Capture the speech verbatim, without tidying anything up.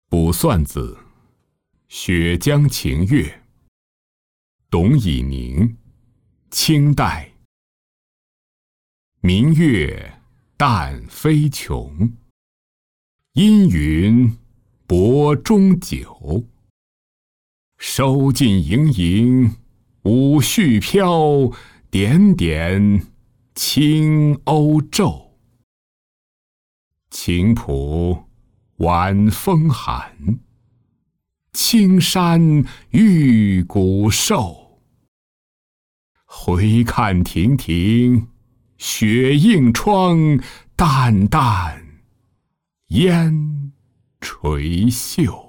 卜算子·雪江晴月，董以宁，清代。明月淡飞琼，阴云薄中酒。收尽盈盈，五絮飘，点点青鸥骤。晴浦晚风寒，青山玉骨瘦。回看亭亭，雪映窗，淡淡烟垂袖。